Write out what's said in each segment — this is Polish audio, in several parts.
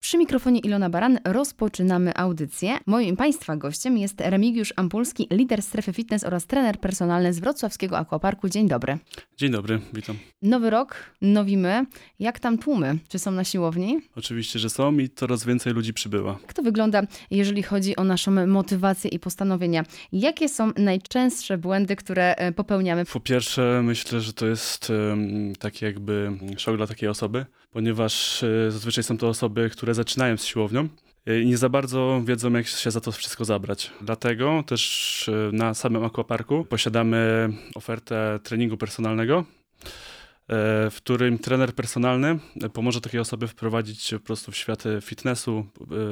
Przy mikrofonie Ilona Baran rozpoczynamy audycję. Moim Państwa gościem jest Remigiusz Ampulski, lider strefy fitness oraz trener personalny z wrocławskiego Aquaparku. Dzień dobry. Dzień dobry, witam. Nowy rok, nowi my. Jak tam tłumy? Czy są na siłowni? Oczywiście, że są i coraz więcej ludzi przybywa. Jak to wygląda, jeżeli chodzi o naszą motywację i postanowienia? Jakie są najczęstsze błędy, które popełniamy? Po pierwsze, myślę, że to jest taki jakby szok dla takiej osoby, ponieważ zazwyczaj są to osoby, które zaczynają z siłownią i nie za bardzo wiedzą, jak się za to wszystko zabrać. Dlatego też na samym Aquaparku posiadamy ofertę treningu personalnego, w którym trener personalny pomoże takiej osobie wprowadzić się po prostu w świat fitnessu,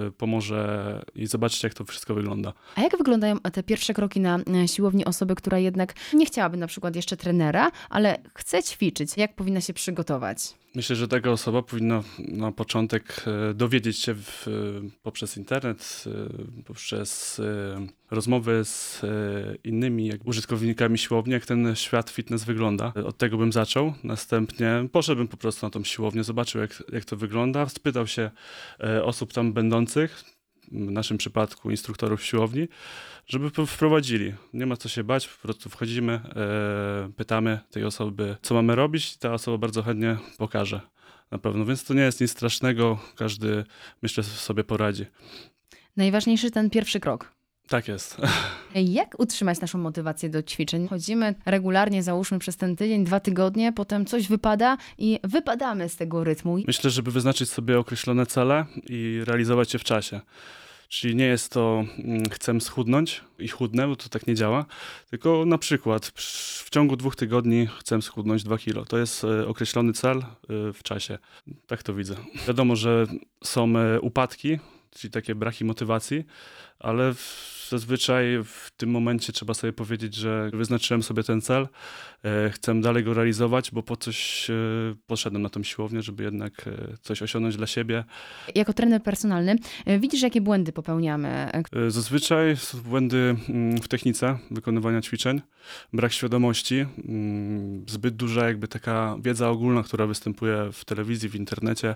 pomoże i zobaczyć, jak to wszystko wygląda. A jak wyglądają te pierwsze kroki na siłowni osoby, która jednak nie chciałaby na przykład jeszcze trenera, ale chce ćwiczyć? Jak powinna się przygotować? Myślę, że taka osoba powinna na początek dowiedzieć się poprzez internet, poprzez rozmowy z innymi użytkownikami siłowni, jak ten świat fitness wygląda. Od tego bym zaczął. Następnie poszedłbym po prostu na tą siłownię, zobaczył jak to wygląda, spytał się osób tam będących, w naszym przypadku instruktorów siłowni, żeby wprowadzili. Nie ma co się bać, po prostu wchodzimy, pytamy tej osoby, co mamy robić i ta osoba bardzo chętnie pokaże na pewno. Więc to nie jest nic strasznego, każdy, myślę, sobie poradzi. Najważniejszy ten pierwszy krok. Tak jest. Jak utrzymać naszą motywację do ćwiczeń? Chodzimy regularnie, załóżmy przez ten tydzień, 2 tygodnie, potem coś wypada i wypadamy z tego rytmu. Myślę, żeby wyznaczyć sobie określone cele i realizować je w czasie. Czyli nie jest to chcę schudnąć i chudnę, bo to tak nie działa, tylko na przykład w ciągu 2 tygodni chcę schudnąć 2 kilo. To jest określony cel w czasie. Tak to widzę. Wiadomo, że są upadki, czyli takie braki motywacji, ale zazwyczaj w tym momencie trzeba sobie powiedzieć, że wyznaczyłem sobie ten cel, chcę dalej go realizować, bo po coś poszedłem na tą siłownię, żeby jednak coś osiągnąć dla siebie. Jako trener personalny widzisz, jakie błędy popełniamy? Zazwyczaj są błędy w technice wykonywania ćwiczeń, brak świadomości, zbyt duża jakby taka wiedza ogólna, która występuje w telewizji, w internecie.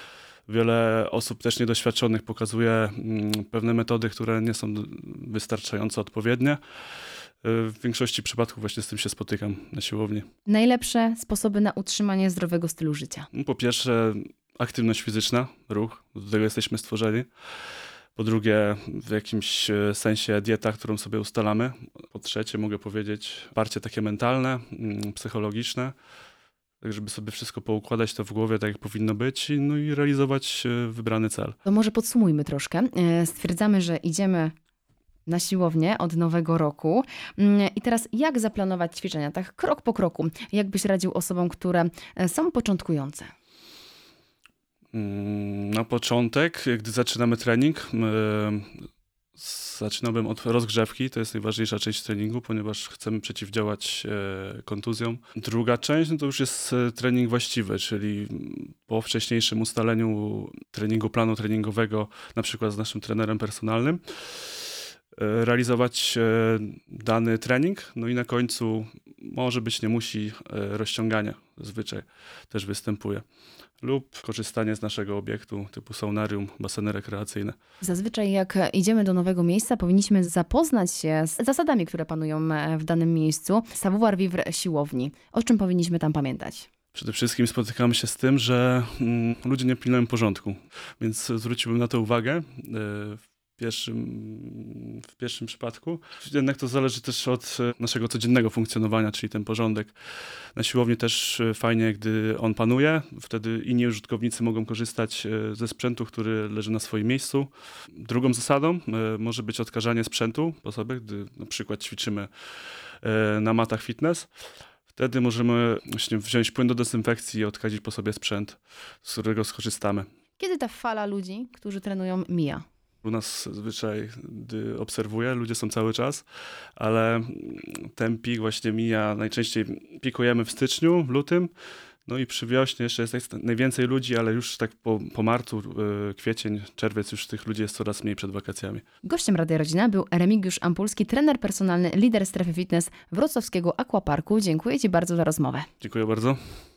Wiele osób też niedoświadczonych pokazuje pewne metody, które nie są wystarczająco odpowiednie. W większości przypadków właśnie z tym się spotykam na siłowni. Najlepsze sposoby na utrzymanie zdrowego stylu życia? Po pierwsze, aktywność fizyczna, ruch, do tego jesteśmy stworzeni. Po drugie, w jakimś sensie dieta, którą sobie ustalamy. Po trzecie, mogę powiedzieć, wsparcie takie mentalne, psychologiczne. Tak, żeby sobie wszystko poukładać to w głowie tak, jak powinno być, no i realizować wybrany cel. To może podsumujmy troszkę. Stwierdzamy, że idziemy na siłownię od nowego roku. I teraz jak zaplanować ćwiczenia? Tak krok po kroku. Jak byś radził osobom, które są początkujące? Na początek, gdy zaczynamy trening, zaczynałbym od rozgrzewki, to jest najważniejsza część treningu, ponieważ chcemy przeciwdziałać kontuzjom. Druga część to już jest trening właściwy, czyli po wcześniejszym ustaleniu planu treningowego, na przykład z naszym trenerem personalnym, realizować dany trening, no i na końcu może być, nie musi, rozciąganie zazwyczaj też występuje. Lub korzystanie z naszego obiektu typu saunarium, baseny rekreacyjne. Zazwyczaj jak idziemy do nowego miejsca, powinniśmy zapoznać się z zasadami, które panują w danym miejscu. Savoir vivre siłowni. O czym powinniśmy tam pamiętać? Przede wszystkim spotykamy się z tym, że ludzie nie pilnują porządku, więc zwróciłbym na to uwagę. W pierwszym przypadku. Jednak to zależy też od naszego codziennego funkcjonowania, czyli ten porządek. Na siłowni też fajnie, gdy on panuje, wtedy inni użytkownicy mogą korzystać ze sprzętu, który leży na swoim miejscu. Drugą zasadą może być odkażanie sprzętu po sobie, gdy na przykład ćwiczymy na matach fitness. Wtedy możemy właśnie wziąć płyn do dezynfekcji i odkazić po sobie sprzęt, z którego skorzystamy. Kiedy ta fala ludzi, którzy trenują, mija? U nas zazwyczaj, gdy obserwuję, ludzie są cały czas, ale ten pik właśnie mija, najczęściej pikujemy w styczniu, w lutym, no i przy wiośnie jeszcze jest najwięcej ludzi, ale już tak po marcu, kwiecień, czerwiec już tych ludzi jest coraz mniej przed wakacjami. Gościem Radia Rodzina był Remigiusz Ampulski, trener personalny, lider strefy fitness wrocławskiego Aquaparku. Dziękuję Ci bardzo za rozmowę. Dziękuję bardzo.